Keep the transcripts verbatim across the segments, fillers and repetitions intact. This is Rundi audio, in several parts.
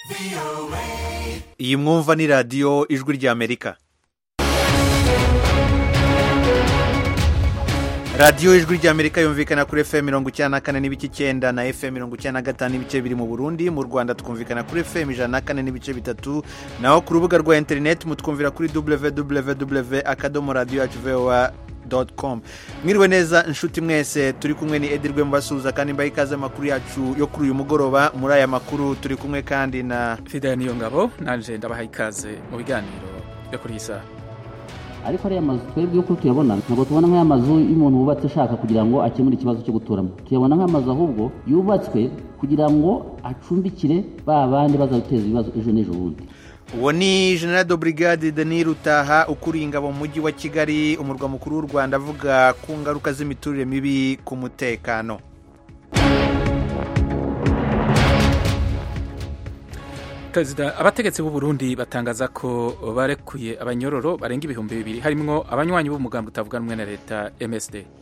iyi mwumva ni radiyo ijwi ry'Amerika. radiyo ijwi ry'Amerika yumvikana kuri F M mirongo icyenda na kane n'ibice icyenda na F M mirongo icyenda na gatanu n'ibice biri mu Burundi. Mu Rwanda twumvikana kuri F M ijana na kane n'ibice bitatu, naho ku rubuga rwa internet mutwumvira kuri w w w akadomo radio yacu voa dot com. Mwiriwe neza inshuti mwese, turi kumwe ni Edirwe Mbasuza kandi mbaye ikaze makuru yacu yo kuri uyu mugoroba. Muri aya makuru turi kumwe kandi na Fidel Niyongabo, nanje ndabaha ikaze mu biganiro byo kuri isa. Ariko ari amazu twebwe uko tuyabona ntabwo tubona nk'amazu y'umuntu wubatse ashaka kugira ngo akemure ikibazo cyo guturamo. Tuyabona nk'amazu ahubwo yubatswe kugira ngo acumbikire ba bandi bazateza ibibazo ejo n'ejo bundi. Uwo ni General de Brigade Denis Rutaha ukuriye ingabo mu mujyi wa Kigali, umurwa mukuru w'u Rwanda, avuga ku ngaruka z'imiturire mibi ku mutekano. Perezida abategetsi b'u Burundi batangaza ko barekuye abanyororo barenga ibihumbi bibiri harimo abanywanyi b'umugambi utavuga rumwe na leta M S D.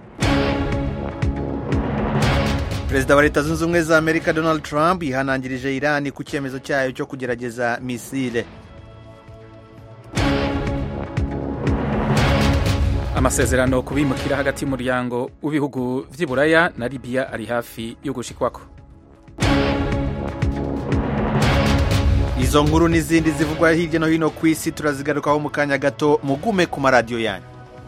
Perezida wa Leta Zunze Ubumwe za Amerika Donald Trump yihanangirije Iran ku cyemezo cyayo cyo kugerageza misile. Amasezerano kubimukira hagati y'umuryango w'ibihugu vy'i Buraya na Libya ari hafi yo gushikwako. Izo nkuru n'izindi zivugwa hirya no hino ku isi turazigarukaho mu kanya gato, mugume ku maradiyo yanyu.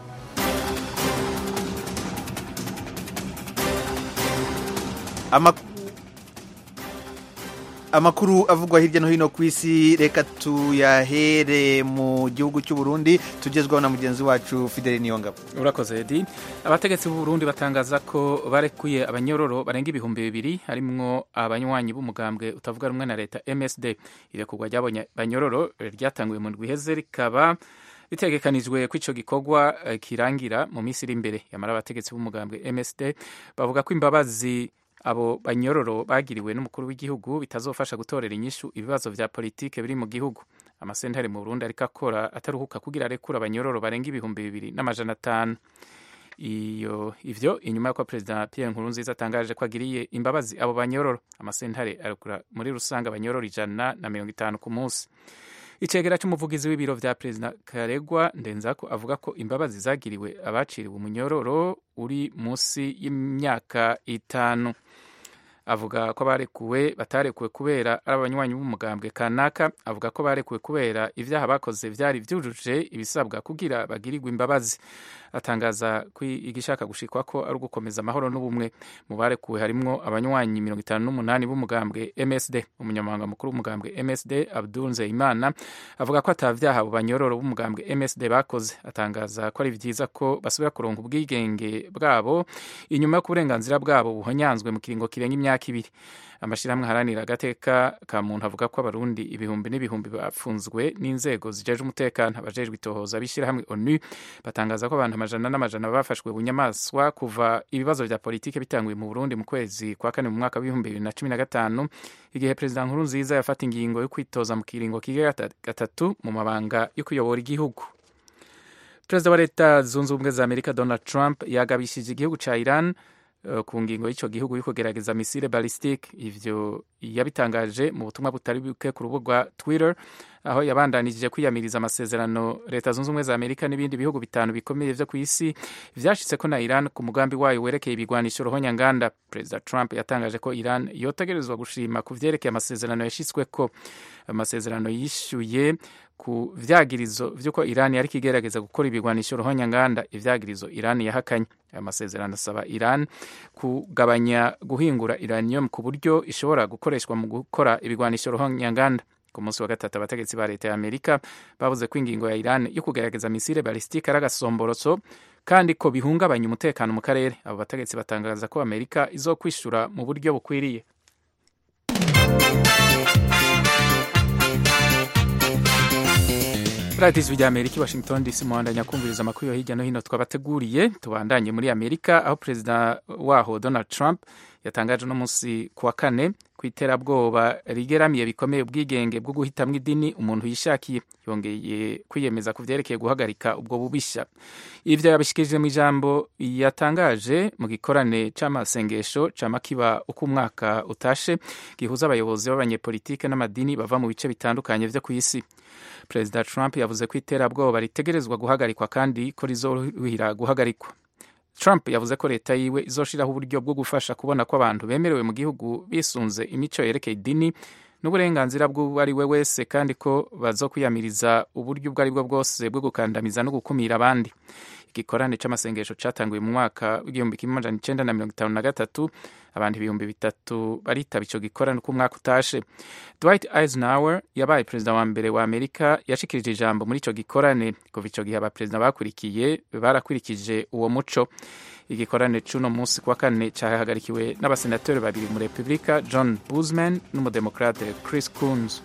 Amakuru avugwa hirya no hino ku isi, reka tuyahere mu gihugu cy'u Burundi, tugezwaho na mugenzi wacu Fidel Niyongabo. Urakoze Edi. Abategetsi b'u Burundi batangaza ko barekuye abanyororo barenga ibihumbi bibiri harimo abanywanyi b'umugambwe utavuga rumwe na leta M S D. Irekurwa ry'abonye banyororo ryatanguye mu ndwi iheze, rikaba bitegekanijwe ko ico gikorwa kirangira mu minsi iri imbere. Yamara abategetsi b'umugambwe M S D bavuga ko imbabazi abo banyororo bagiriwe n'umukuru w'igihugu bitazofasha gutorera inyishu ibibazo vya politike biri mu gihugu. Amasentare mu Burundi ariko akora ataruhuka kugira arekura abanyororo barenga ibihumbi bibiri n'amajana atanu. Iyo ivyo inyuma y'uko Perezida Pierre Nkurunziza atangaje ko agiriye imbabazi abo banyororo. Amasentare arekura muri rusanga abanyororo ijana na mirongo itanu ku munsi. Icegera cy'umuvugizi w'ibiro vya Perezida Karegwa Ndenzako avuga ko imbabazi zagiriwe abaciriwe umunyororo uri munsi y'imyaka itanu. Avuga ko barekuwe batarekuwe kubera ari abanywanyi b'umugambwe kanaka. Avuga ko barekuwe kubera ivyaha bakoze vyari vyujuje ibisabwa kugira bagirirwe imbabazi. Atangaza ko igishaka gushikwa ko ari ugukomeza amahoro n'ubumwe. Mu barekuwe harimo abanywanyi mirongo itanu n'umunani b'umugambwe M S D. Umunyamabanga mukuru w'umugambwe M S D Abdul Nzeyimana avuga ko atavyaha abo banyororo b'umugambwe M S D bakoze. Atangaza ko ari vyiza ko basubira kuronka ubwigenge bwabo inyuma yo kuburenganzira bwabo buhonyanzwe mu kiringo kirenga imyaka ibiri. Amashirahamwe haranira agateka ka muntu avuga ko abarundi ibihumbi n'ibihumbi bafunzwe n'inzego zijeje umutekano. Abajejwe itohoza bishirahamwe ONU batangaza ko abantu amajana n'amajana bafashwe bunyamaswa kuva ibibazo vya politike bitanguye mu Burundi mu kwezi kwa kane mu mwaka w'ibihumbi bibiri na cumi na gatanu, igihe Perezida Nkurunziza yafata ingingo yo kwitoza mu kiringo kigira gatatu mu mabanga yo kuyobora igihugu. Perezida wa Leta Zunze Ubumwe za Amerika Donald Trump yagabishije igihugu ca Iran ku ngingo y'ico gihugu yo kugerageza misile ballistique. Ivyo yabitangaje mu butumwa butari buke ku rubuga Twitter, aho yabandanije kwiyamiriza amasezerano Leta Zunze Ubumwe za Amerika n'ibindi bihugu bitanu bikomeye vyo ku isi vyashitse ko na Iran ku mugambi wayo werekeye ibigwanisho ruhonyanganda. Perezida Trump yatangaje ko Iran yotegerezwa gushima ku vyerekeye amasezerano yashitsweko. Amasezerano yishuye ku vyagirizo vy'uko Iran yari kigerageza gukora ibigwanisho ruhonyanganda. Ivyagirizo Iran yahakanye. Amasezerano asaba Iran kugabanya guhingura uranium ku buryo ishobora gukoreshwa mu gukora ibigwanisho ruhonyanganda. Ku munsi wa gatatu abategetsi ba leta ya Amerika bavuze ko ingingo ya Iran yo kugerageza misile ballistique ari agasomborotso kandi ko bihungabanya umutekano mu karere. Abo bategetsi batangaza ko Amerika izokwishura mu buryo bukwiriye. Radio Ijwi ry'Amerika Washington D C muhandanya kumviriza amakuru yo hirya no hino twabateguriye. Tubandanye muri Amerika aho Perezida waho Donald Trump yatangaje no munsi kuwa kane ku iterabwoba rigeramiye bikomeye ubwigenge bwo guhitamwo idini umuntu yishakiye. Yongeye kwiyemeza ku vyerekeye guhagarika ubwo bubisha. Ivyo yabishikirije mu ijambo yatangaje mu gikorane c'amasengesho camakiba uko umwaka utashe gihuza abayobozi b'abanyepolitike n'amadini bava mu bice bitandukanye vyo kw'isi. Perezida Trump yavuze ko iterabwoba ritegerezwa guhagarikwa kandi ko rizoruhira guhagarikwa. Trump yavuze ko leta yiwe izoshiraho uburyo bwo gufasha kubona ko abantu bemerewe mu gihugu bisunze imico yerekeye idini n'uburenganzira bw'uwo ari we wese kandi ko bazokwiyamiriza uburyo ubwo ari bwo bwose bwo gukandamiza no gukumira abandi. Igikorane c'amasengesho catanguye mu mwaka w'igihumbi kimwe amajana icenda na mirongo itanu na gatatu. Abantu ibihumbi bitatu baritaba ico gikorane uko umwaka utashe. Dwight Eisenhower yabaye perezida wa mbere wa Amerika yashikirije ijambo muri ico gikorane. Kuva ico gihe abaperezida bakurikiye barakurikije uwo muco. Igikorane c'uno munsi kuwa kane cahagarikiwe n'abasenateri babiri mu Republika, John Boozman n'umudemokrate Chris Coons.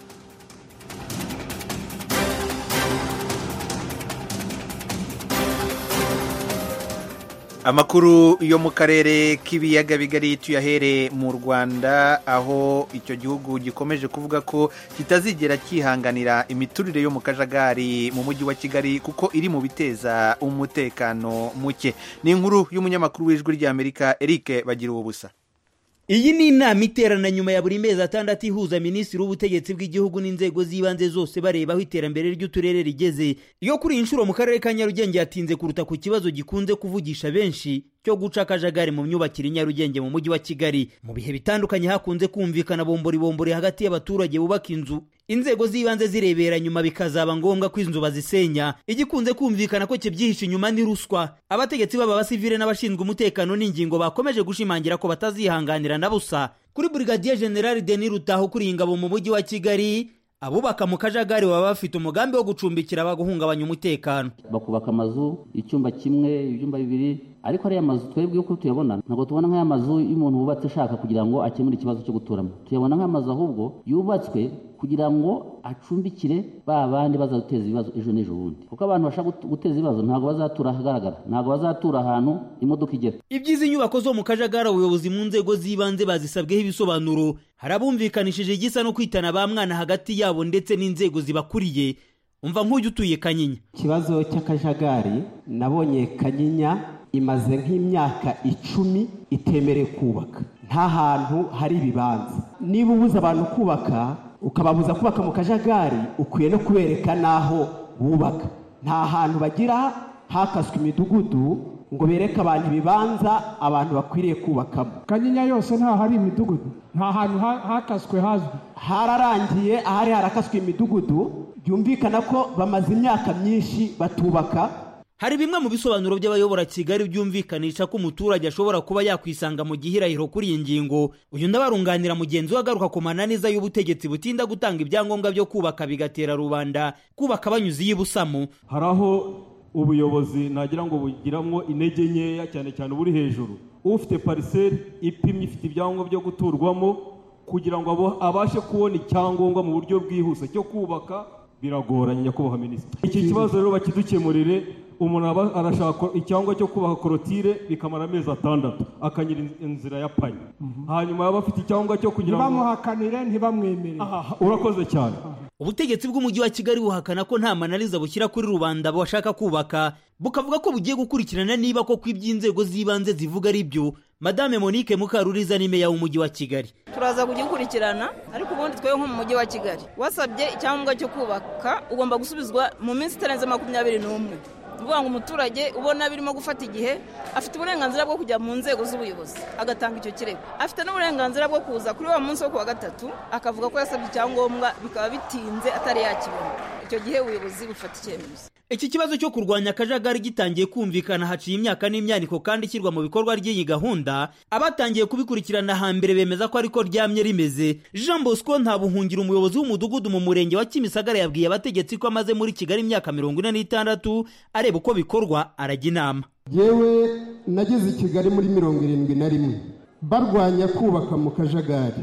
Amakuru yo mu karere k'ibiyaga bigari tuyahere mu Rwanda, aho icyo gihugu gikomeje kuvuga ko kitazigera kihanganira imiturire yo mu kajagari mu mujyi wa Kigali kuko iri mu biteza umutekano muke. Ni inkuru y'umunyamakuru w'Ijwi ry'Amerika Eric Bagira ubusa. Iyi ni inama iterana nyuma ya buri mezi atandatu ihuza minisitiri w'ubutegetsi bw'igihugu n'inzego z'ibanze zose bareba aho iterambere ry'uturere rigeze. Iyo kuri inshuro mu karere ka Nyarugenge yatinze kuruta ku kibazo gikunze kuvugisha benshi cyo guca akajagari mu myubakire Nyarugenge mu mujyi wa Kigali. Mu bihe bitandukanye hakunze kumvikana bombori bombori hagati y'abaturage bubaka inzu, inzego z'ibanze zirebera nyuma bikazaba ngombwa ko inzu bazisenya. Igikunze kumvikana ko kibyihisha inyuma ni ruswa. Abategetsi baba basivile n'abashinzwe umutekano n'ingingo bakomeje gushimangira ko batazihanganira na busa. Kuri Brigadier General Denis Rutaho kuri ingabo mu mujyi wa Kigali, abubaka mu kajagari baba bafite umugambi wo gucumbikira abaguhungabanya umutekano. Bakubaka amazu icyumba kimwe ibyumba bibiri, ariko ariya mazu twebwe uko tuyabona ntabwo tubona nk'aya mazu y'umuntu wubatse ashaka kugira ngo akemure ikibazo cyo guturamo. Tuyabona nk'amazu ahubwo yubatswe kugira ngo acumbikire ba bandi bazateza ibibazo ejo n'ejo bundi, kuko abantu bashaka guteza ibibazo ntabwo bazatura ahagaragara, ntabwo bazatura ahantu imodoka igera. Ibyizi nyubako zo mu kajagari ubuyobozi mu nzego z'ibanze bazisabweho ibisobanuro. Harabumvikanishije igisa no kwitana ba mwana hagati yabo ndetse n'inzego zibakuriye. Umva nk'uyu utuye Kanyinya. Ikibazo cy'akajagari nabonye Kanyinya imaze nk'imyaka icumi itemere kubaka. Nta hantu hari ibibanza. Niba ubuza abantu kubaka ukababuza kubaka mu kajagari, ukwiye no kubereka naho bubaka. Nta hantu bagira hakaswe imidugudu ngo bereke abantu ibibanza abantu bakwiriye kubakamo. Kanyinya yose nta hari imidugudu, nta hantu hakaswe hazwi. Hararangiye ahari harakaswe imidugudu, byumvikana ko bamaze imyaka myinshi batubaka. Hari bimwe mu bisobanuro by'abayobora Kigali byumvikanisha ko umuturage ashobora kuba yakwisanga mu gihirahiro kuri iyi ngingo. Uyu ndabarunganira mugenzi we agaruka ku mananiza y'ubutegetsi butinda gutanga ibyangombwa byo kubaka bigatera rubanda kubaka banyuze y'ibusamo. Haraho ubuyobozi nagira ngo bugiramwo intege nkeya cyane cyane buri hejuru. Ufite parcelle ipimye ifite ibyangombwa byo guturwamo kugira ngo abashe kubona icyangombwa mu buryo bwihuse cyo kubaka biragoranye nyakubahwa minisitiri. Iki kibazo rero bakidukemurire. Umuntu aba arashaka icyangombwa cyo kubaka korotire bikamara amezi atandatu akanyira inzira ya panya. Hanyuma yaba afite icyangombwa cyo kugira ngo bamuhakanire ntibamwemerere. Urakoze cyane. Ubutegetsi bw'umujyi wa Kigali buhakana ko nta mananiza bushyira kuri rubanda bashaka kubaka, bukavuga ko bugiye gukurikirana niba ko kw'iby'inzego z'ibanze zivuga ari byo. Madame Monique Mukaruriza ni meya w'umujyi wa Kigali. Turaza kugikurikirana, ariko ubundi twewe nko mu mujyi wa Kigali wasabye icyangombwa cyo kubaka ugomba gusubizwa mu minsi itarenze makumyabiri n'umwe. Uvuga ngo umuturage ubona birimo gufata igihe afite uburenganzira bwo kujya mu nzego z'ubuyobozi agatanga icyo kirego. Afite n'uburenganzira bwo kuza kuri wa munsi wo kuwa gatatu akavuga ko yasabye icyangombwa bikaba bitinze atari yakibona. Icyo gihe ubuyobozi bufata icyemezo. Iki kibazo cyo kurwanya akajagari gitangiye kumvikana haciye imyaka n'imyaniko kandi ishyirwa mu bikorwa ry'iyi gahunda. Abatangiye kubikurikirana hambere bemeza ko ariko ryamye rimeze. Jean Bosco Ntabuhungira umuyobozi w'umudugudu mu murenge wa Kimisagara yabwiye abategetsi ko amaze muri Kigali imyaka mirongo ine n'itandatu areba uko bikorwa arajya inama. Yewe nageze i Kigali muri mirongo irindwi na rimwe barwanya kubaka mu kajagari,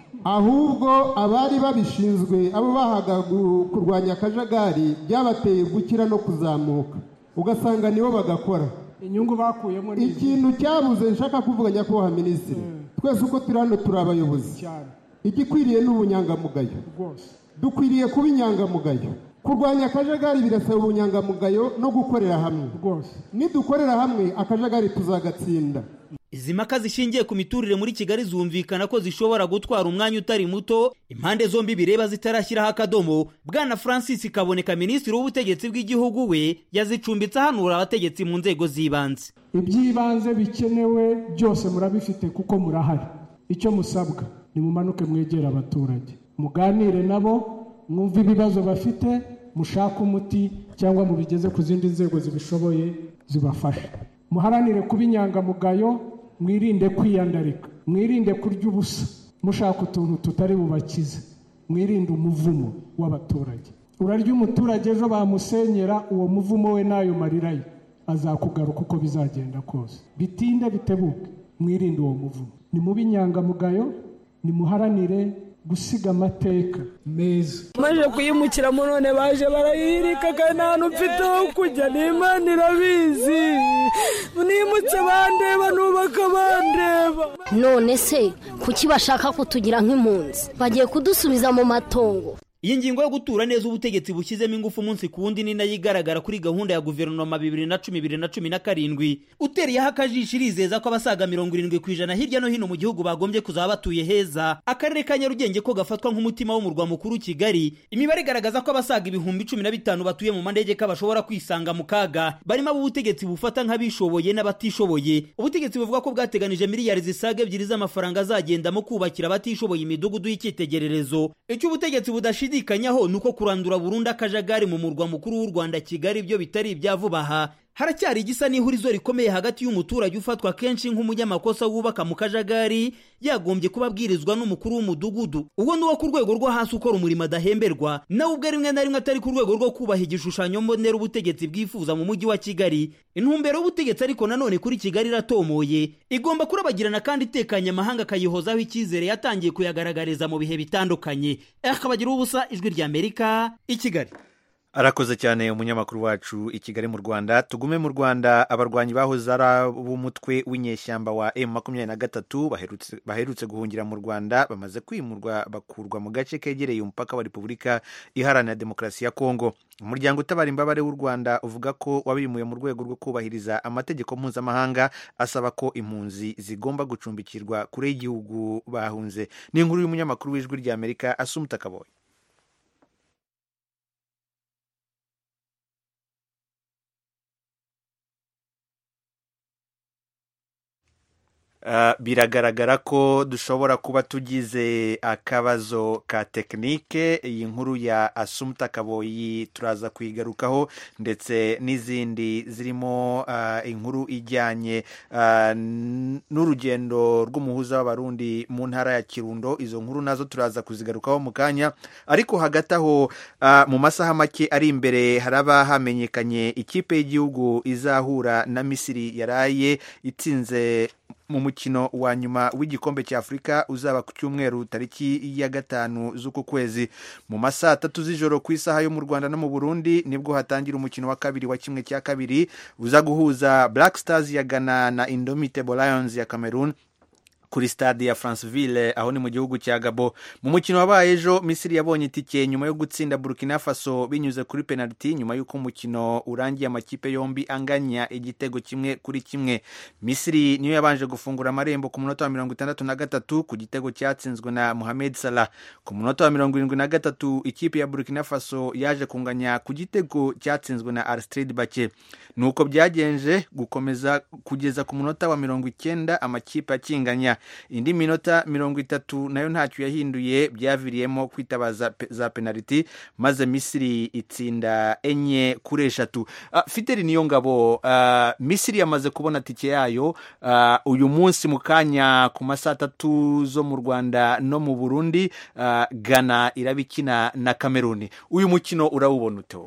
ahubwo abari babishinzwe abo bahaga kurwanya akajagari byabateye gukira no kuzamuka, ugasanga nibo bagakora. Inyungu bakuyemo ikintu cyabuze nshaka kuvuga nyakubahwa minisitiri, twese uko turi hano turi abayobozi igikwiriye n'ubunyangamugayo dukwiriye kuba inyangamugayo kurwanya akajagari birasaba ubunyangamugayo no gukorera hamwe nidukorera hamwe akajagari tuzagatsinda. Izi mpaka zishingiye ku miturire muri Kigali zumvikana ko zishobora gutwara umwanya utari muto impande zombi bireba zitarashyiraho akadomo. Bwana Francis Kaboneka, minisitiri w'ubutegetsi bw'igihugu, we yazicumbitse hanura abategetsi mu nzego z'ibanze. Iby'ibanze bikenewe byose murabifite kuko murahari. Icyo musabwa ni mumanuke mwegera abaturage, muganire nabo, mwumve ibibazo bafite, mushaka umuti cyangwa mubigeze ku zindi nzego zibishoboye zibafasha. Muharanire kuba inyangamugayo, mwirinde kwiyandarika, mwirinde kurya ubusa mushaka utuntu tutari bubakize, mwirinde umuvumo w'abaturage. Urarya umuturage ejo bamusenyera, uwo muvumo we nayo marirayo azakugaruka uko bizagenda kose, bitinde bitebuke, mwirinde uwo muvumo. Ni mubi inyangamugayo, ni muharanire gusiga amateka meza. Maje kuyimukira mu none baje barayirika kandi nta mfite aho kujya, n'Imana irabizi. Nimutse bandeba nubaka bandeba. None se kuki bashaka kutugira nk'impunzi? Bagiye kudusubiza mu matongo. Iyi ngingo yo gutura neza ubutegetsi bushyizemo ingufu umunsi ku wundi ni nayo igaragara kuri gahunda ya guverinoma bibiri na cumi bibiri na cumi na karindwi. Uteriyeho akajisho irizeza ko abasaga mirongo irindwi ku ijana hirya no hino mu gihugu bagombye kuzaba batuye heza. Akarere ka Nyarugenge ko gafatwa nk'umutima w'umurwa mukuru Kigali, imibare igaragaza ko abasaga ibihumbi cumi na bitanu batuye mu mandegeka bashobora kwisanga mu kaga, barimo ubutegetsi bufata nk'abishoboye n'abatishoboye. Ubutegetsi buvuga ko bwateganije miliyari zisaga ebyiri z'amafaranga azagendamo kubakira abatishoboye imidugudu y'icyitegererezo. Icyo ubutegetsi budashi kanyaho nuko kurandura burundu akajagari mu murwa mukuru w'u Rwanda Kigali byo bitari ibyavuba aha. Haracyari igisa n'ihurizo rikomeye hagati y'umuturage ufatwa kenshi nk'umunyamakosa wubaka mu kajagari yagombye kubabwirizwa n'umukuru w'umudugudu, uwo nuwo ku rwego rwo hasi ukora umurimo adahemberwa, nawe ubwo rimwe na rimwe atari ku rwego rwo kubaha igishushanyo mbonera ubutegetsi bwifuza mu mujyi wa Kigali. Intumbero y'ubutegetsi ariko nanone kuri Kigali iratomoye, igomba kurabagirana kandi itekanye amahanga akayihozaho icyizere yatangiye kuyagaragariza mu bihe bitandukanye. Akabagira ubusa, Ijwi ry'Amerika, i Kigali. Arakoze cyane umunyamakuru wacu i Kigali mu Rwanda. Tugume mu Rwanda, abarwanyi bahoze ari b'umutwe w'inyeshyamba wa M makumyabiri na gatatu baherutse baherutse guhungira mu Rwanda bamaze kwimurwa bakurwa mu gace kegereye umupaka wa Repubulika Iharanira Demokarasi ya Kongo. Umuryango utabara imbabare w'u Rwanda uvuga ko wabimuye mu rwego rwo kubahiriza amategeko mpuzamahanga asaba ko impunzi zigomba gucumbikirwa kure y'igihugu bahunze. Ni inkuru y'umunyamakuru w'Ijwi ry'Amerika Asumta Kaboyi. Uh, biragaragara ko dushobora kuba tugize akabazo ka tekinike. Iyi nkuru ya Asumta Kaboyi turaza kuyigarukaho, ndetse n'izindi zirimo uh, inkuru ijyanye uh, n'urugendo rw'umuhuza w'abarundi mu ntara ya Kirundo. Izo nkuru nazo turaza kuzigarukaho mu kanya, ariko hagati aho uh, mu masaha make ari imbere haraba hamenyekanye ikipe y'igihugu izahura na Misiri yaraye itsinze mu mukino wa nyuma w'igikombe cya Afurika uzaba ku cyumweru tariki ya gatanu z'uku kwezi. Mu masaha atatu z'ijoro ku isaha yo mu Rwanda no mu Burundi nibwo hatangira umukino wa kabiri wa kimwe cya kabiri uza guhuza Black Stars ya Ghana na Indomitable Lions ya Cameroon kuri stade ya Franceville aho ni mu gihugu cya Gabo. Mu mukino wabaye ejo, Misiri yabonye itike nyuma yo gutsinda Burkina Faso binyuze kuri penalty nyuma y'uko umukino urangiye amakipe yombi anganya igitego kimwe kuri kimwe. Misiri niyo yabanje gufungura amarembo ku munota wa mirongo itandatu na gatatu ku gitego cyatsinzwe na Mohamed Salah. Ku munota wa mirongo irindwi na gatatu ikipe ya Burkina Faso yaje kunganya ku gitego cyatsinzwe na Aristide Bake. Nuko byagenje gukomeza kugeza ku munota wa mirongo icyenda amakipe akinganya. Indi minota mirongo itatu nayo ntacyo yahinduye, byaviriyemo kwitabaza pe, za penalty maze Misiri itsinda enye kuri eshatu. Uh, Fideli Niyongabo, uh, Misiri yamaze kubona tike yayo uh, uyu munsi mu kanya ku masaha atatu zo mu Rwanda no mu Burundi. uh, Ghana irabikina na Cameroon. Uyu mukino urawubona ute?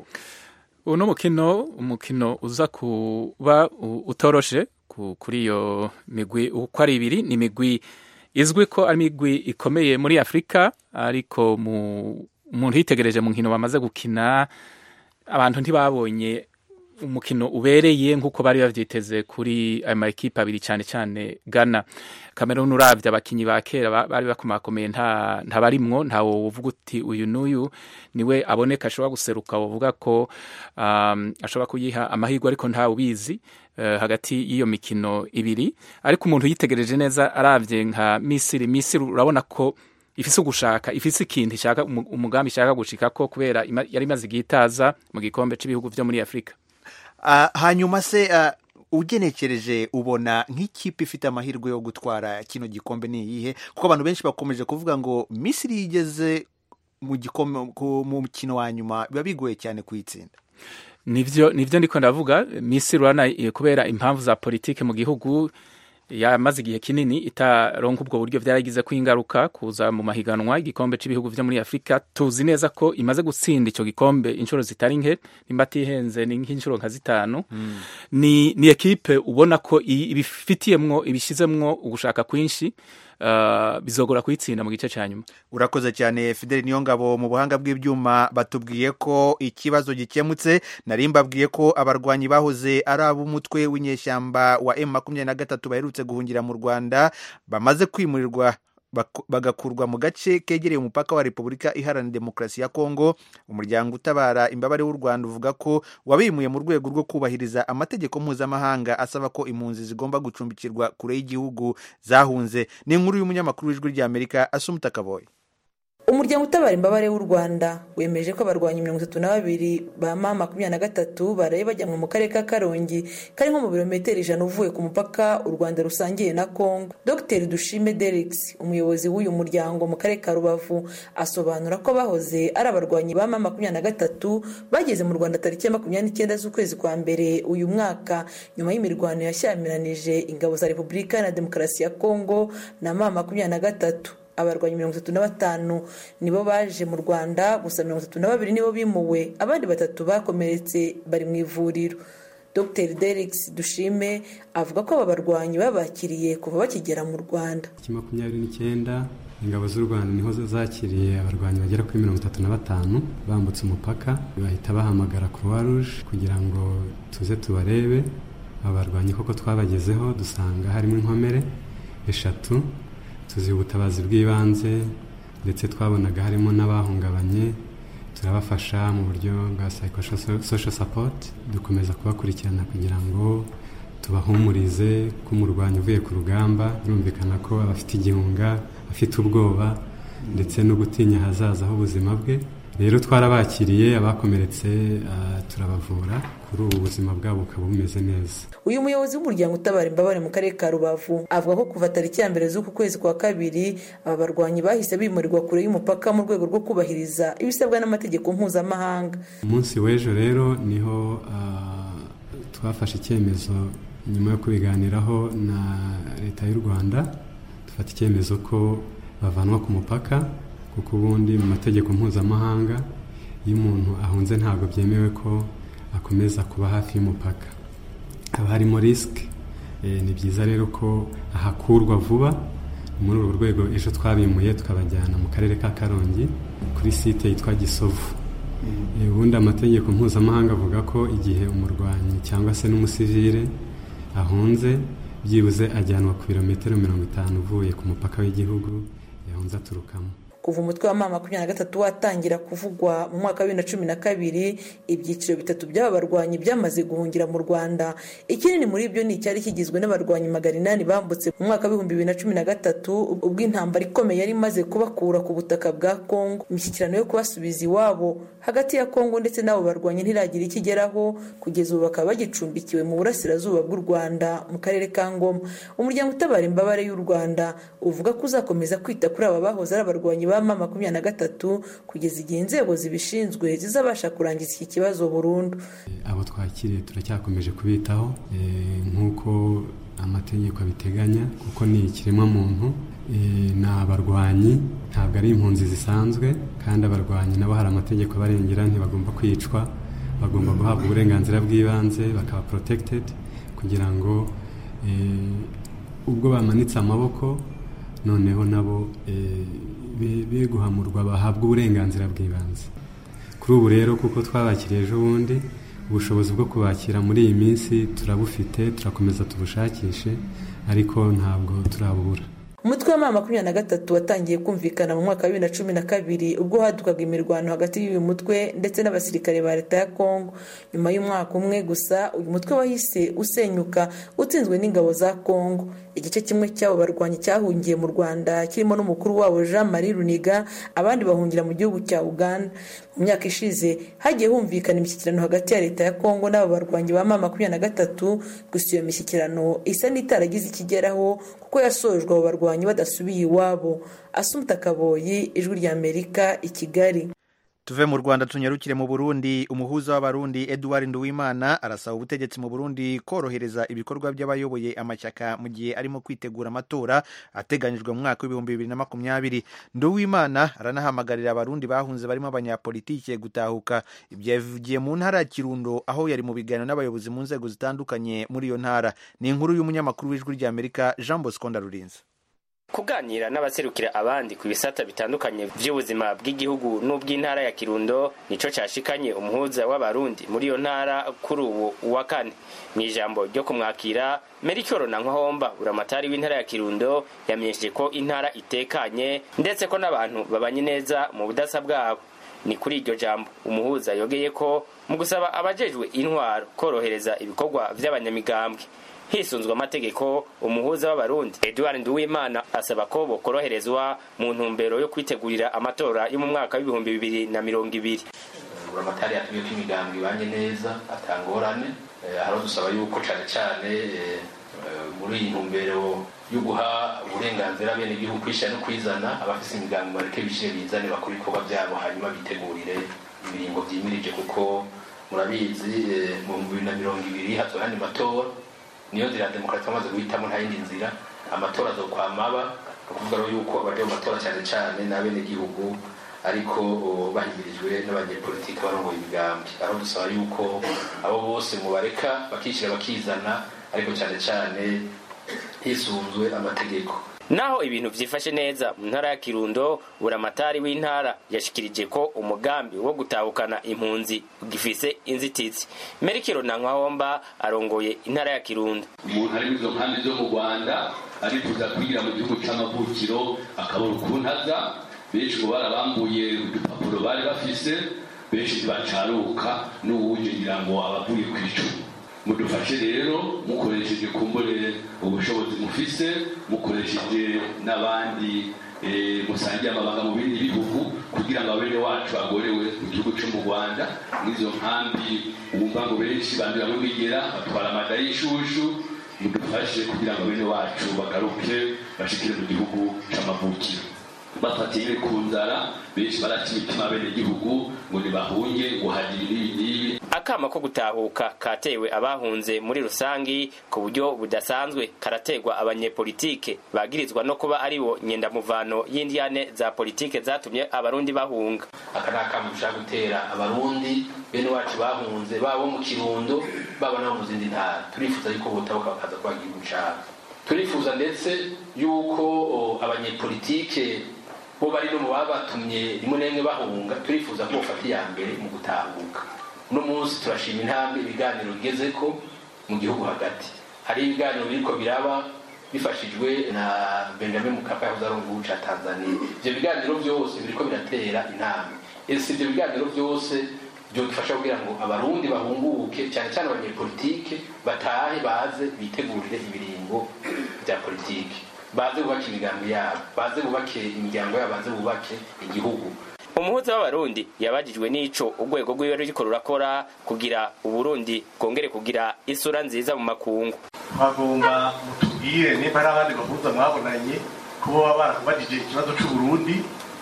Uno mukino umukino uza kuba utoroshe kuri iyo migwi uko ari ibiri. Ni migwi izwi ko ari migwi ikomeye muri Afrika, ariko mu umuntu yitegereje mu nkino bamaze gukina abantu ntibabonye umukino ubereye nk'uko bari bavyiteze kuri ayo makipe abiri cyane cyane Ghana. Cameroon uravye abakinyi ba kera bari bakomakomeye nta nta barimwo ntawo uvuga uti uyu n'uyu niwe aboneka ashobora guseruka uvuga ko um, ashobora kuyiha amahirwe ariko nta ubizi uh, hagati y'iyo mikino ibiri, ariko umuntu yitegereje neza aravye nka Misiri Misiri urabona ko ifise ugushaka ifise ikintu ishaka umugambi ishaka gushika ko kubera ima, yari imaze igitaza mu gikombe cy'ibihugu byo muri Afrika. Uh, hanyuma se uh, ugenekereje ubona nk'ikipe ifite amahirwe yo gutwara kino gikombe ni iyihe? Kuko abantu benshi bakomeje kuvuga ngo Misiri yigeze mu gikombe mu mukino wa nyuma biba bigoye cyane kuyitsinda. Nivyo nivyo ndiko ndavuga. Misiri urana kubera impamvu za politike mu gihugu yamaze igihe kinini itaronka ubwo buryo byaragize ko ingaruka kuza mu mahiganwa igikombe cy'ibihugu byo muri Afrika. Tuzi neza ko imaze gutsinda ico gikombe inshuro zitari nke, nimba tihenze ni nk'inshuro nka zitanu. Mm. Ni ni equipe ubona ko ibifitiyemwo ibishizemwo ugushaka kwinshi. Uh, bizogora kuyitsinda mu gice cyanyuma. Urakoze cyane Fidel Niyongabo. Mu buhanga bw'ibyuma batubwiye ko ikibazo gikemutse. Narimbabwiye ko abarwanyi bahoze ari ab'umutwe w'inyeshyamba wa M makumyabiri na gatatu baherutse guhungira mu Rwanda bamaze kwimurirwa bagakurwa mu gace kegereye umupaka wa Repubulika Iharanira Demokarasi ya Kongo. Umuryango utabara imbabare w'u Rwanda uvuga ko wabimuye mu rwego rwo kubahiriza amategeko mpuzamahanga asaba ko impunzi zigomba gucumbikirwa kure y'igihugu zahunze. Ni inkuru y'umunyamakuru w'Ijwi ry'Amerika Asumta Kaboyi. Umuryango utabara imbabare w'u Rwanda wemeje ko abarwanyi mirongo itatu na babiri ba M makumyabiri na gatatu baraye bajyanwe mu karere ka Karongi kari nko mu birometero ijana uvuye ku mupaka u Rwanda rusangiye na Kongo. Dr Dushime Derix, umuyobozi w'uyu muryango mu karere ka Rubavu, asobanura ko bahoze ari abarwanyi ba M makumyabiri na gatatu bageze mu Rwanda tariki ya makumyabiri n'icyenda z'ukwezi kwa mbere uyu mwaka nyuma y'imirwano yashyamiranyije ingabo za Repubulika Iharanira Demokarasi ya Kongo na M makumyabiri na gatatu. Abarwanyi mirongo itatu na batanu nibo baje mu Rwanda, gusa mirongo itatu na babiri nibo bimuwe, abandi batatu bakomeretse bari mu ivuriro. Dr Derix Dushime avuga ko aba barwanyi babakiriye kuva bakigera mu Rwanda. makumyabiri n'icyenda ingabo z'u Rwanda niho zakiriye abarwanyi bagera kuri mirongo itatu na batanu bambutse umupaka, bahita bahamagara Croix Rouge kugira ngo tuze tubarebe. Abarwanyi koko twabagezeho dusanga harimo inkomere eshatu, tuzi ubutabazi bw'ibanze ndetse twabonaga harimo n'abahungabanye, turabafasha mu buryo bwa psychosocial support, dukomeza kubakurikirana kugira ngo tubahumurize ko umurwanyi uvuye ku rugamba birumvikana ko abafite igihunga, afite ubwoba ndetse no gutinya hazaza h'ubuzima bwe. Rero twarabakiriye, abakomeretse uh, turabavura, kuri ubu buzima bwabo bukaba bumeze neza. Uyu muyobozi w'umuryango utabara imbabare mu karere ka Rubavu avuga ko kuva tariki ya mbere z'uku kwezi kwa kabiri aba barwanyi bahise bimurirwa kure y'umupaka mu rwego rwo kubahiriza ibisabwa n'amategeko mpuzamahanga. Umunsi w'ejo rero niho uh, twafashe icyemezo nyuma yo kubiganiraho na leta y'u Rwanda, dufata icyemezo ko bavanwa ku mupaka, kuko ubundi mu mategeko mpuzamahanga iyo umuntu ahunze ntabwo byemewe ko akomeza kuba hafi y'umupaka, haba harimo risike. E, ni byiza rero ko ahakurwa vuba. Muri urwo rwego ejo twabimuye tukabajyana mu karere ka Karongi kuri site yitwa Gisovu. E, ubundi amategeko mpuzamahanga avuga ko igihe umurwanyi cyangwa se n'umusivile ahunze byibuze ajyanwa ku birometero mirongo itanu uvuye ku mupaka w'igihugu yahunze aturukamo. Kuva umutwe wa M makumyabiri na gatatu watangira kuvugwa mu mwaka wa bibiri na cumi na kabiri, ibyiciro bitatu by'aba barwanyi byamaze guhungira mu Rwanda. Ikinini muri ibyo ni icyari kigizwe n'abarwanyi magana inani bambutse mu mwaka w'ibihumbi bibiri na cumi na gatatu ubwo intambara ikomeye yari imaze kubakura ku butaka bwa Kongo. Imishyikirano yo kubasubiza iwabo hagati ya Kongo ndetse n'abo barwanyi ntiragira ikigeraho, kugeza ubu bakaba bagicumbikiwe mu burasirazuba bw'u Rwanda mu karere ka Ngoma. Umuryango utabara imbabare y'u Rwanda uvuga ko uzakomeza kwita kuri aba bahoze ari abarwanyi ba M makumyabiri na gatatu kugeza igihe inzego zibishinzwe zizabasha kurangiza iki kibazo burundu. Abo twakiriye turacyakomeje kubitaho e, nk'uko amategeko abiteganya, kuko ni ikiremwa muntu. E, ni abarwanyi, ntabwo ari impunzi zisanzwe, kandi abarwanyi nabo hari amategeko abarengera, ntibagomba kwicwa, bagomba guhabwa uburenganzira bw'ibanze, bakaba protected, kugira ngo e, ubwo bamanitse amaboko noneho nabo e, be guhamurwa bahabwa uburenganzira bw'ibanze. Kuri ubu rero kuko twabakiriye ejo bundi, ubushobozi bwo kubakira muri iyi minsi turabufite, turakomeza tubushakishe ariko ntabwo turabura. umutwe wa mama makumyabiri na gatatu watangiye kumvikana mu mwaka wa bibiri na cumi na kabiri ubwo hadukaga imirwano hagati y'uyu mutwe ndetse n'abasirikare ba leta ya Kongo. Nyuma y'umwaka umwe gusa uyu mutwe wahise usenyuka utsinzwe n'ingabo za Kongo. Igice kimwe cy'abo barwanyi cyahungiye mu Rwanda kirimo n'umukuru wabo Jean Marie Runiga, abandi bahungira mu gihugu cya Uganda. Mu myaka ishize hagiye humvikana imishyikirano hagati ya leta ya Kongo n'abo barwanyi ba mama makumyabiri na gatatu, gusa iyo mishyikirano isa n'itaragize ikigeraho kuko yasojwe abo barwanyi badasubiye iwabo. Asumta Kaboyi, Ijwi rya Amerika, i Kigali. Tuve mu Rwanda tunyarukire mu Burundi. Umuhuza w'abarundi Edouard Nduwimana arasaba ubutegetsi mu Burundi korohereza ibikorwa by'abayoboye amashyaka mu gihe arimo kwitegura amatora ateganyijwe mu mwaka w'ibihumbi bibiri na makumyabiri. Nduwimana aranahamagarira abarundi bahunze barimo abanyapolitike gutahuka. Ibyo yavugiye mu ntara ya Kirundo aho yari mu biganiro n'abayobozi mu nzego zitandukanye muri iyo ntara. Ni inkuru y'umunyamakuru w'Ijwi rya Amerika Jean Bosco Ndarurinze. Kuganira n'abaserukira abandi ku bisata bitandukanye by'ubuzima bw'igihugu n'ubw'intara ya Kirundo nico cyashikanye umuhuza w'abarundi muri iyo ntara kuri ubu wa kane. Mu ijambo ryo kumwakira, Melchior Nankahomba uramatari w'intara ya Kirundo yamenyesheje ko intara itekanye ndetse ko n'abantu babanye neza mu budasa bwabo. Ni kuri iryo jambo umuhuza yogeye ko mu gusaba abajejwe intwaro korohereza ibikorwa by'abanyamigambwe hisunzwe amategeko. Umuhuza w'abarundi Edouard Nduwimana asaba ko bokoroherezwa mu ntumbero yo kwitegurira amatora yo mu mwaka w'ibihumbi bibiri na mirongo ibiri. Uramatari yatuye ko imigambwe ibanye neza atangorane, aho dusaba yuko cyane cyane muri iyi ntumbero yo guha uburenganzira bene igihugu kwishira no kwizana, abafise imigambwe bareke bishire bizane bakora ibikorwa byabo hanyuma bitegurire ibiringo vyimirije, kuko murabizi mu bibiri na mirongo ibiri hatora andi matora, niyo nzira demokarasi amaze guhitamo nta yindi nzira. Amatora azokwamaba kuvuga yuko abaje mu matora cyane cyane n'abene gihugu ariko bahimirijwe n'abanyepolitike barongoye imigambi, aho dusaba yuko abo bose mubareka bakishira bakizana ariko cyane cyane hisunzwe amategeko. Naho ibintu vyifashe neza mu ntara ya Kirundo, uramatari w'intara yashikirije ko umugambi wo gutahukana impunzi gifise inzitizi. Melchior Nankahomba arongoye intara ya Kirundo. Umuntu ari mu nkambi zo mu Rwanda arifuza kugira mu gihugu c'amavukiro akabura ukuntu aza, benshi ngo barabambuye udupapuro bari bafise, benshi bacaruka n'uwuje ngira ngo abavuye kw'icumi. Mudufashe rero mukoresheje kumbure ubushobozi mufise, mukoresheje n'abandi musangiye amabanga mu bindi bihugu kugira ngo abene wacu agorewe mu gihugu cyo mu Rwanda. N'izo nkambi wumva ngo benshi bandura mu bigera batwara amada y'ishushu, mudufashe kugira ngo abene wacu bagaruke bashikire mu gihugu c'amavukiro. Bafatiye ku nzara, benshi barati imitima bene igihugu ngo nibahunge ngo hagire ibi. Akama ko gutahuka katewe abahunze muri rusangi ku buryo budasanzwe karategwa abanyepolitike bagirizwa no kuba aribo nyendamuvano y'indiyane za politike zatumye abarundi bahunga. Aka nakama gushaka gutera abarundi bene wacu bahunze babo mu Kirundo baba no mu zindi ntara. Turifuza yuko botabuka bakaza kwa gihugu cyabo. Turifuza ndetse yuko abanyepolitike bo bari no mu babatumye rimwe nemwe bahunga, turifuza ko bafata iya mbere mu gutahuka. No munsi turashima intambwe ibiganiro bigeze ko mu gihugu hagati. Hari ibiganiro biriko biraba bifashijwe na Benjamin Mkapa yahoze ari umuhuza ca Tanzania. Ivyo biganiro byose biriko biratera intambwe. Ese ivyo biganiro byose byo gifasha kugira ngo abarundi bahunguke, cyane cyane abanyepolitike batahe baze bitegurire ibiringo bya politike, baze bubake imigambi yabo, baze bubake imiryango yabo, baze bubake igihugu. Umuhuza w'abarundi yabajijwe n'ico urwego rw'iwe ruriko rurakora kugira Uburundi kongere kugira isura nziza mu makungu. Bagomba mutubwire niba ari abandi bahuza mwabonanye kubo baba barakubajije ikibazo cy'u Burundi,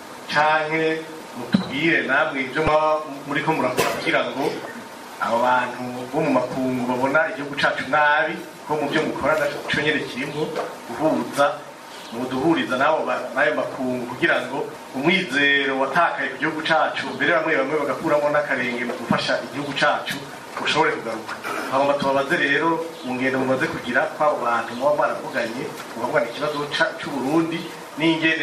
canke mutubwire namwe ibyo muri ko murakora kugira ngo abo bantu bo mu makungu babona igihugu cacu nabi, ko mu byo mukora naco nyene kirimo guhuza muduhuriza nabo nayo makungu kugira ngo umwizero watakaye ku gihugu cacu mbere bamwe bamwe bagakuramo n'akarenge mu gufasha igihugu cacu ushobore kugaruka. Hagomba tubabaze rero mu ngendo mumaze kugira kw'abo bantu muba baravuganye muvugana ikibazo c'u Burundi n'ingene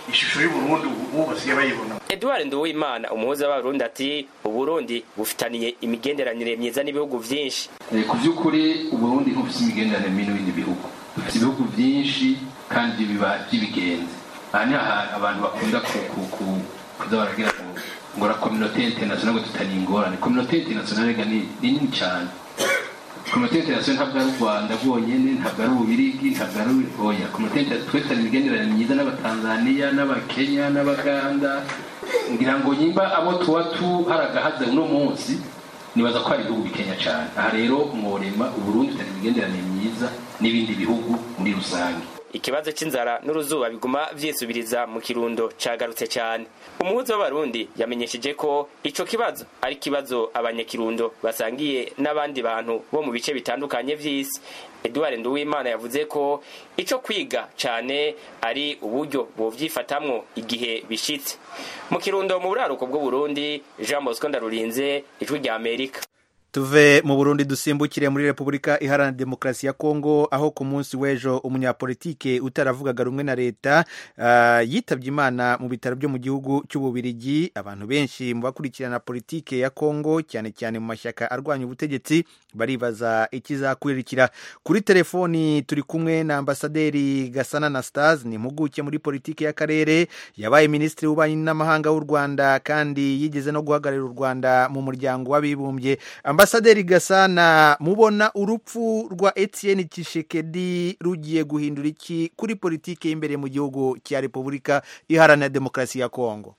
ishusho y'uburundi ubu basigaye bayibona. Edouard Nduwimana umuhuza w'abarundi ati uburundi bufitaniye imigenderanire myiza n'ibihugu vyinshi. Ku by'ukuri uburundi bufite imigenderanire myiza n'ibindi bihugu, bufite ibihugu byinshi kandi biba by'ibigenzi. Aha ni abantu bakunda kuza baragira ngo la communauté internationale ngo tutari ingorane. Communauté internationale ni nini cyane. Communauté internationale ntabwo ari u Rwanda rwonyene, ntabwo ari Ububirigi, ntabwo ari oya. Communauté internationale twese imigenderanire myiza n'Abatanzania, n'Abakenya, n'Abaganda. Ngira ngo nyimba abo tuwa tu haragahaze uno munsi nibaza ko ari ibihugu bikenya cyane. Aha rero mworema uburundi tutari imigenderanire myiza n'ibindi bihugu muri rusange. Ikibazo c'inzara n'uruzuba biguma vyisubiriza mu Kirundo cagarutse cyane. Umuhuza w'abarundi yamenyesheje ko ico kibazo ari kibazo abanyakirundo basangiye n'abandi bantu bo mu bice bitandukanye vy'isi. Edouard Nduwimana yavuze ko ico kwiga cyane ari uburyo bovyifatamwo igihe bishitse. Mu Kirundo mu buraruko bw'u Burundi, Jean Bosco Ndarurinze, Ijwi rya Amerika. Tuve mu Burundi dusimbukire muri Republika Iharanira Demokarasi ya Kongo aho ku munsi w'ejo umunyapolitike utaravugaga rumwe na leta uh, yitabye Imana mu bitaro byo mu gihugu cy'Ububirigi. Abantu benshi mu bakurikirana politike ya Kongo cyane cyane mu mashyaka arwanya ubutegetsi baribaza ikizakurikira. Kuri telefoni turi kumwe na Ambasaderi Gasana Anastase, ni impuguke muri politike y'akarere, yabaye minisitiri w'ububanyi n'amahanga w'u Rwanda kandi yigeze no guhagararira u Rwanda mu muryango w'abibumbye. Ambasaderi Gasana, mubona urupfu rwa Etienne Tshisekedi rugiye guhindura iki kuri politike y'imbere mu gihugu cya Republika Iharanira Demokarasi ya Kongo?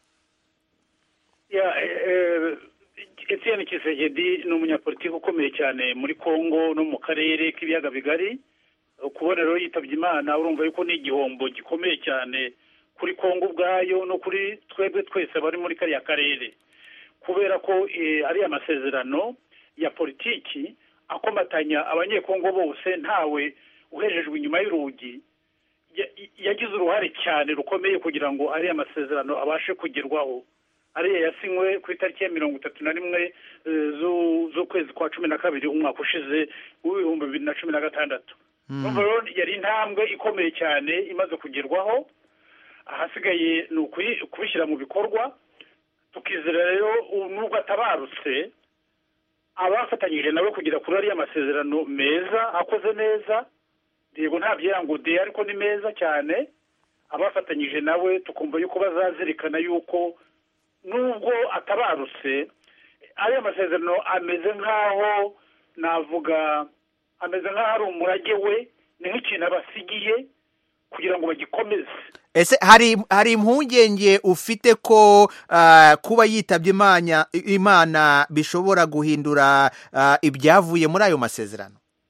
Ya eh, Etienne Tshisekedi ni umunyapolitiki ukomeye cyane muri Kongo no mu karere k'ibiyaga bigari. Kubona rero yitabye Imana urumva yuko ni igihombo gikomeye cyane kuri Kongo ubwayo no kuri twebwe twese bari muri kariya karere, kubera ko eh, ari amasezerano ya politiki akomatanya abanyekongo bose ntawe uhejejwe inyuma y'urugi. Yagize uruhare cyane rukomeye kugira ngo ari amasezerano abashe kugerwaho. Ariya yasinywe ku itariki ya mirongo itatu na rimwe z'ukwezi kwa cumi na kabiri umwaka ushize w'ibihumbi bibiri na cumi na gatandatu. Urumva rero yari intambwe ikomeye cyane imaze kugerwaho. Ahasigaye ni ukubishyira mu bikorwa. Tukizera rero nubwo atabarutse, abafatanyije nawe kugira kuri ariya masezerano meza akoze neza, yego nta byango de ariko ni meza cyane. Abafatanyije nawe tukumva yuko bazazirikana yuko nubwo atabarutse ariya masezerano ameze nkaho navuga ameze nkaho ari umurage we, ni nk'ikintu abasigiye kugira ngo bagikomeze. Ese hari hari impungenge ufite ko uh, kuba yitabye Imana Imana bishobora guhindura uh, ibyavuye muri ayo masezerano?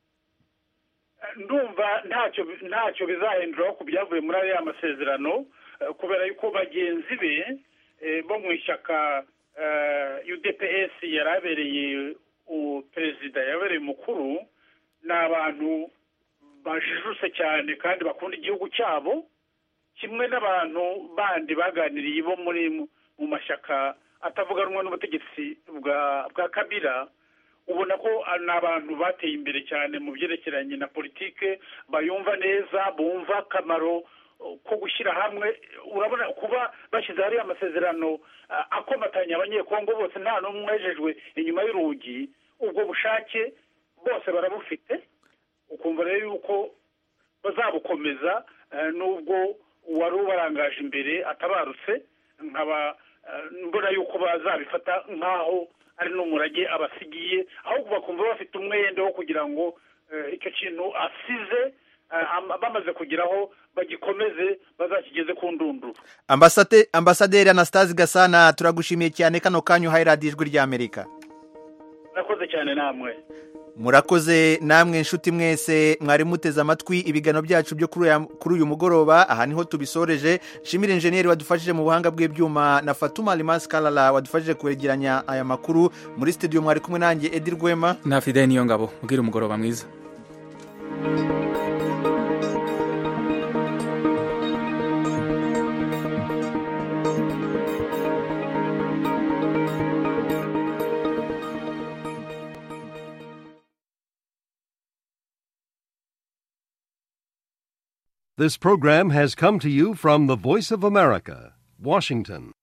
Ndumva ntacyo ntacyo bizahindura ku byavuye muri ayo masezerano, uh, kubera yuko bagenzi be eh, bo mu ishyaka uh, U D P S yarabereye perezida yabereye mukuru, n'abantu bajijuse cyane kandi bakunda igihugu cyabo, kimwe n'abantu bandi baganiriye bo muri mu mashyaka atavuga rumwe n'ubutegetsi bwa bwa Kabila. Ubona ko n'abantu bateye imbere cyane mu byerekeranye na politike, bayumva neza, bumva akamaro ko gushyira hamwe. Urabona kuba bashyize hari amasezerano akomatanya abanyekongo bose nta n'umwe wejejwe inyuma y'urugi, ubwo bushake bose barabufite. Ukumva rero yuko bazabukomeza nubwo wari ubarangaje imbere atabarutse. Nkaba mbona yuko bazabifata nkaho ari n'umurage abasigiye, aho bakumva bafite umwenda wo kugira ngo icyo kintu asize bamaze kugeraho bagikomeze, bazakigeze ku ndunduro. Ambasade Ambasaderi Anastase Gasana, turagushimiye cyane kano kanyu uhaye radiyo Ijwi rya Amerika. Murakoze cyane namwe. Murakoze namwe nshuti mwese mwari muteze amatwi ibigano byacu byo kuri uyu mugoroba. Aha niho tubisoreje. Shimire engineer wadufashije mu buhanga bw'ibyuma na Fatuma Limas Kalala wadufashije kwegeranya aya makuru. Muri studio mwari kumwe nanjye Edi Rwema na Fidel Niyongabo. Mugira umugoroba mwiza. This program has come to you from the Voice of America, Washington.